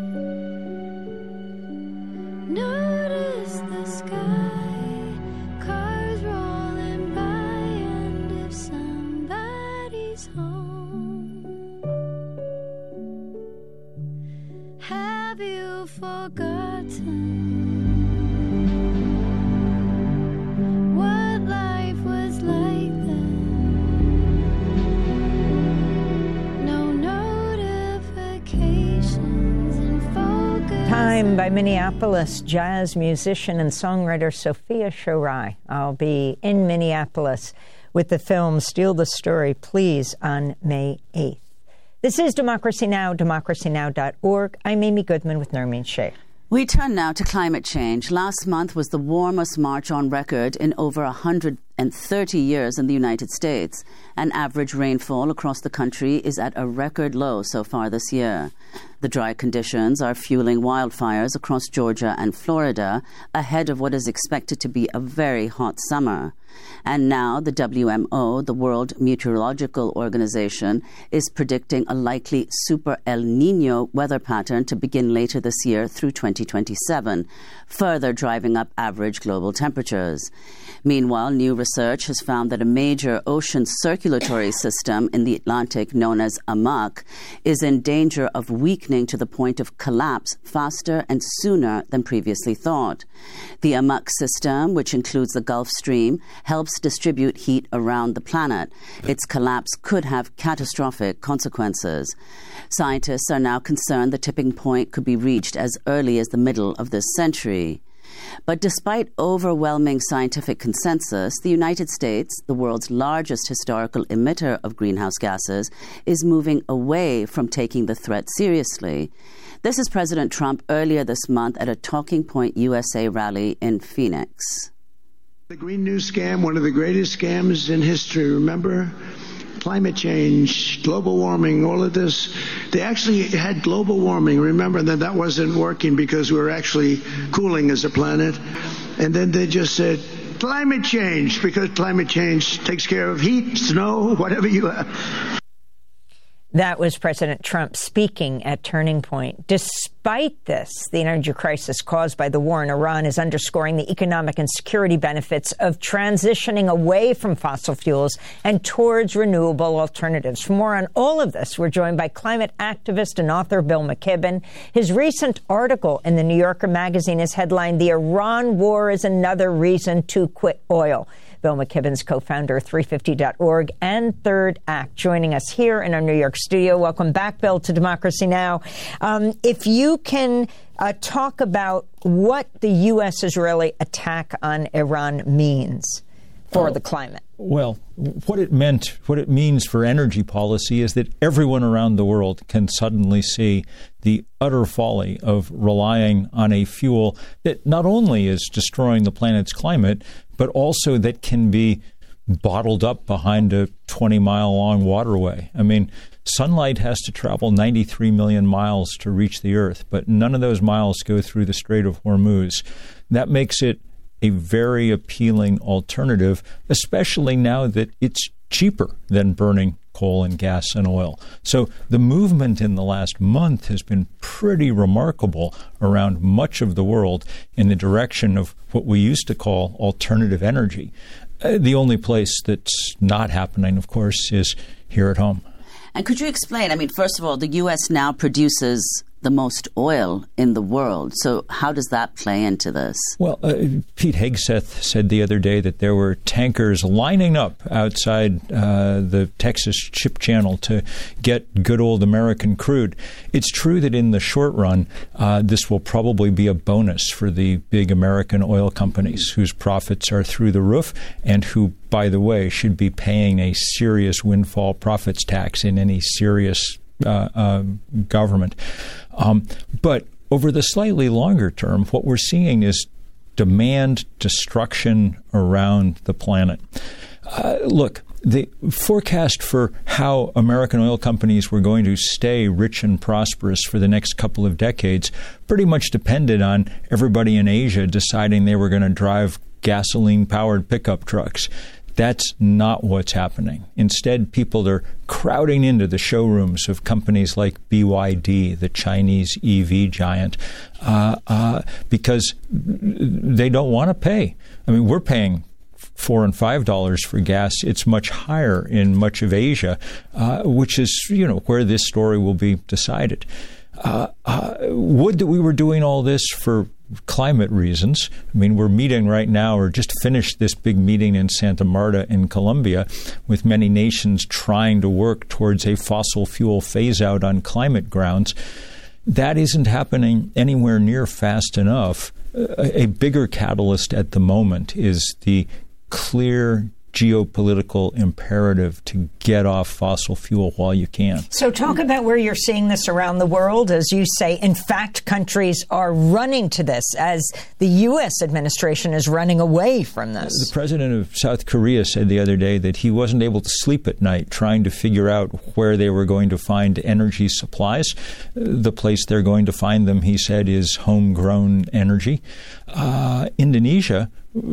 Notice the sky, cars rolling by, and if somebody's home, have you forgotten what life was like then? Time by Minneapolis jazz musician and songwriter Sophia Shorai. I'll be in Minneapolis with the film Steal the Story, Please, on May eighth. This is Democracy Now!, democracy now dot org. I'm Amy Goodman with Nermeen Sheikh. We turn now to climate change. Last month was the warmest March on record in over one hundred thirty years in the United States, and average rainfall across the country is at a record low so far this year. The dry conditions are fueling wildfires across Georgia and Florida ahead of what is expected to be a very hot summer. And now the W M O, the World Meteorological Organization, is predicting a likely Super El Nino weather pattern to begin later this year through twenty twenty-seven, further driving up average global temperatures. Meanwhile, new research has found that a major ocean circulatory system in the Atlantic, known as A M O C, is in danger of weakening to the point of collapse faster and sooner than previously thought. The A M O C system, which includes the Gulf Stream, helps distribute heat around the planet. Its collapse could have catastrophic consequences. Scientists are now concerned the tipping point could be reached as early as the middle of this century. But despite overwhelming scientific consensus, the United States, the world's largest historical emitter of greenhouse gases, is moving away from taking the threat seriously. This is President Trump earlier this month at a Talking Point U S A rally in Phoenix. The Green New Scam, one of the greatest scams in history, remember? Climate change, global warming, all of this. They actually had global warming. Remember that that wasn't working because we were actually cooling as a planet. And then they just said, climate change, because climate change takes care of heat, snow, whatever you have. That was President Trump speaking at Turning Point. Despite this, the energy crisis caused by the war in Iran is underscoring the economic and security benefits of transitioning away from fossil fuels and towards renewable alternatives. For more on all of this, we're joined by climate activist and author Bill McKibben. His recent article in the New Yorker magazine is headlined, "The Iran War is Another Reason to Quit Oil." Bill McKibben's co-founder of three fifty dot org and Third Act, joining us here in our New York studio. Welcome back, Bill, to Democracy Now! Um, if you can uh, talk about what the U S-Israeli attack on Iran means for oh, the climate. Well, what it meant, what it means for energy policy is that everyone around the world can suddenly see the utter folly of relying on a fuel that not only is destroying the planet's climate, but also that can be bottled up behind a twenty-mile-long waterway. I mean, sunlight has to travel ninety-three million miles to reach the Earth, but none of those miles go through the Strait of Hormuz. That makes it a very appealing alternative, especially now that it's cheaper than burning coal and gas and oil. So the movement in the last month has been pretty remarkable around much of the world in the direction of what we used to call alternative energy. Uh, the only place that's not happening, of course, is here at home. And could you explain, I mean, first of all, the U S now produces the most oil in the world. So how does that play into this? Well, uh, Pete Hegseth said the other day that there were tankers lining up outside uh, the Texas Ship Channel to get good old American crude. It's true that in the short run, uh, this will probably be a bonus for the big American oil companies whose profits are through the roof and who, by the way, should be paying a serious windfall profits tax in any serious Uh, uh, government. Um, but over the slightly longer term, what we're seeing is demand destruction around the planet. Uh, look, the forecast for how American oil companies were going to stay rich and prosperous for the next couple of decades pretty much depended on everybody in Asia deciding they were going to drive gasoline-powered pickup trucks. That's not what's happening. Instead, people are crowding into the showrooms of companies like B Y D, the Chinese E V giant, uh, uh, because they don't want to pay. I mean, we're paying four and five dollars for gas. It's much higher in much of Asia, uh, which is, you know, where this story will be decided. Uh, uh, would that we were doing all this for climate reasons. I mean, we're meeting right now, or just finished this big meeting in Santa Marta in Colombia with many nations trying to work towards a fossil fuel phase out on climate grounds. That isn't happening anywhere near fast enough. A, a bigger catalyst at the moment is the clear geopolitical imperative to get off fossil fuel while you can. So talk about where you're seeing this around the world. As you say, in fact, countries are running to this as the U S administration is running away from this. The president of South Korea said the other day that he wasn't able to sleep at night trying to figure out where they were going to find energy supplies. The place they're going to find them, he said, is homegrown energy. Uh, Indonesia,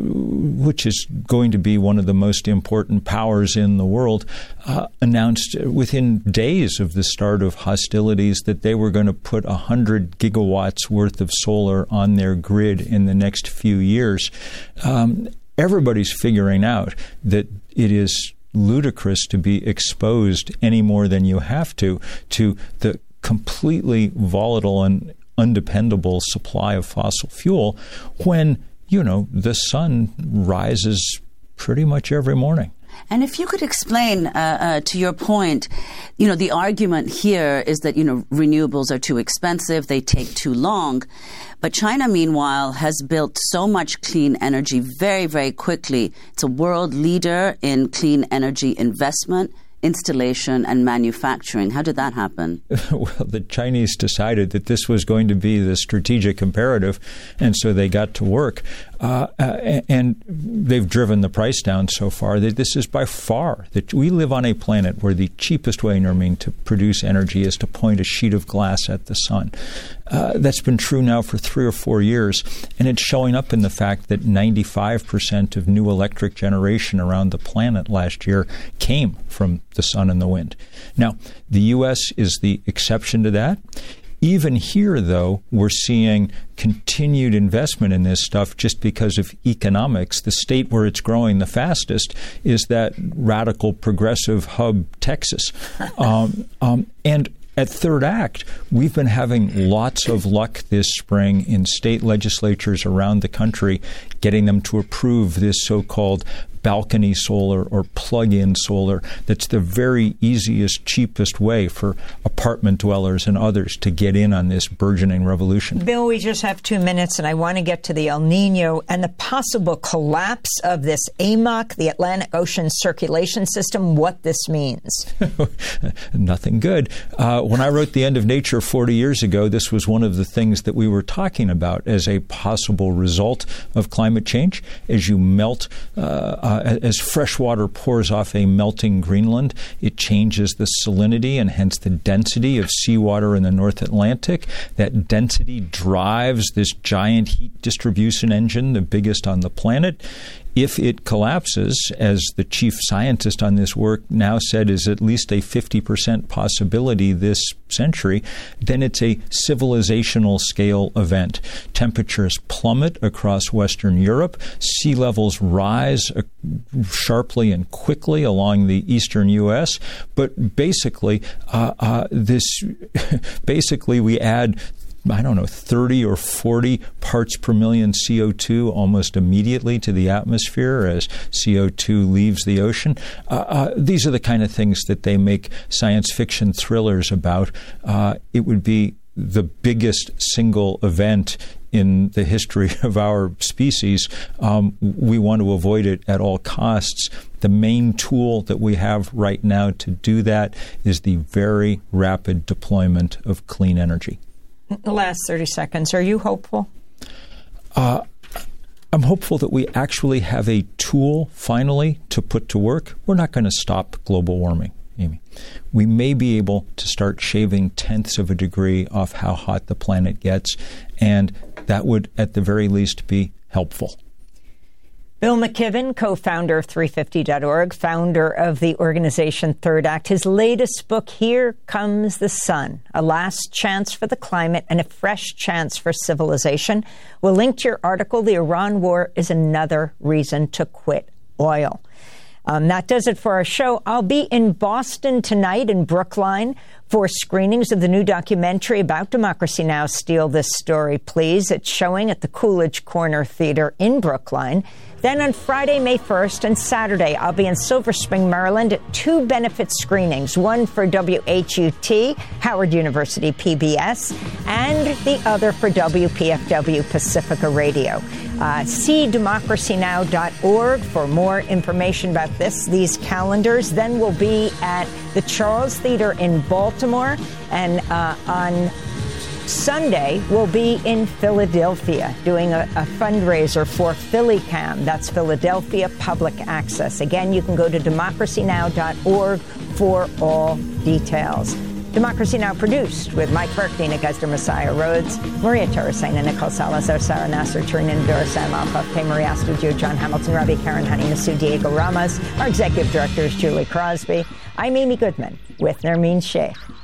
which is going to be one of the most important powers in the world, uh, announced within days of the start of hostilities that they were going to put one hundred gigawatts worth of solar on their grid in the next few years. Um, everybody's figuring out that it is ludicrous to be exposed any more than you have to to the completely volatile and undependable supply of fossil fuel when, you know, the sun rises pretty much every morning. And if you could explain, uh, uh, to your point, you know, the argument here is that, you know, renewables are too expensive, they take too long. But China, meanwhile, has built so much clean energy very, very quickly. It's a world leader in clean energy investment, installation, and manufacturing. How did that happen? Well, the Chinese decided that this was going to be the strategic imperative, and so they got to work. Uh, uh, and they've driven the price down so far that this is by far that we live on a planet where the cheapest way, Nermeen, to produce energy is to point a sheet of glass at the sun. Uh, that's been true now for three or four years, and it's showing up in the fact that ninety-five percent of new electric generation around the planet last year came from the sun and the wind. Now, the U S is the exception to that. Even here, though, we're seeing continued investment in this stuff just because of economics. The state where it's growing the fastest is that radical progressive hub, Texas. um, um, and at Third Act, we've been having lots of luck this spring in state legislatures around the country getting them to approve this so-called balcony solar or plug-in solar. That's the very easiest, cheapest way for apartment dwellers and others to get in on this burgeoning revolution. Bill, we just have two minutes, and I want to get to the El Nino and the possible collapse of this A M O C, the Atlantic Ocean Circulation System, what this means. Nothing good. Uh, when I wrote The End of Nature forty years ago, this was one of the things that we were talking about as a possible result of climate change. As you melt, uh, uh, as fresh water pours off a melting Greenland, it changes the salinity and hence the density of seawater in the North Atlantic. That density drives this giant heat distribution engine, the biggest on the planet. If it collapses, as the chief scientist on this work now said is at least a fifty percent possibility this century, then it's a civilizational scale event. Temperatures plummet across Western Europe. Sea levels rise uh, sharply and quickly along the eastern U S. But basically, uh, uh, this basically we add I don't know, thirty or forty parts per million C O two almost immediately to the atmosphere as C O two leaves the ocean. Uh, uh, these are the kind of things that they make science fiction thrillers about. Uh, it would be the biggest single event in the history of our species. Um, we want to avoid it at all costs. The main tool that we have right now to do that is the very rapid deployment of clean energy. The last thirty seconds. Are you hopeful? Uh, I'm hopeful that we actually have a tool, finally, to put to work. We're not going to stop global warming, Amy. We may be able to start shaving tenths of a degree off how hot the planet gets, and that would, at the very least, be helpful. Bill McKibben, co-founder of three fifty dot org, founder of the organization Third Act. His latest book, Here Comes the Sun, A Last Chance for the Climate and a Fresh Chance for Civilization. We'll link to your article, The Iran War is Another Reason to Quit Oil. Um, that does it for our show. I'll be in Boston tonight in Brookline Four screenings of the new documentary about Democracy Now! Steal this story, please. It's showing at the Coolidge Corner Theater in Brookline. Then on Friday, May first and Saturday, I'll be in Silver Spring, Maryland at two benefit screenings, one for W H U T, Howard University P B S, and the other for W P F W Pacifica Radio. Uh, see democracy now dot org for more information about this, these calendars. Then we'll be at the Charles Theater in Baltimore, and uh, on Sunday, we'll be in Philadelphia doing a, a fundraiser for PhillyCam. That's Philadelphia Public Access. Again, you can go to democracy now dot org for all details. Democracy Now! Produced with Mike Burke, Dina Guzder, Messiah Rhodes, Maria Terracina, Nicole Salazar, Sarah Nasser, Turin, Dora Sam Alpha, K. Maria Studio, John Hamilton, Ravi Karen, Honey, Masu, Diego Ramos. Our executive director is Julie Crosby. I'm Amy Goodman with Nermeen Sheikh.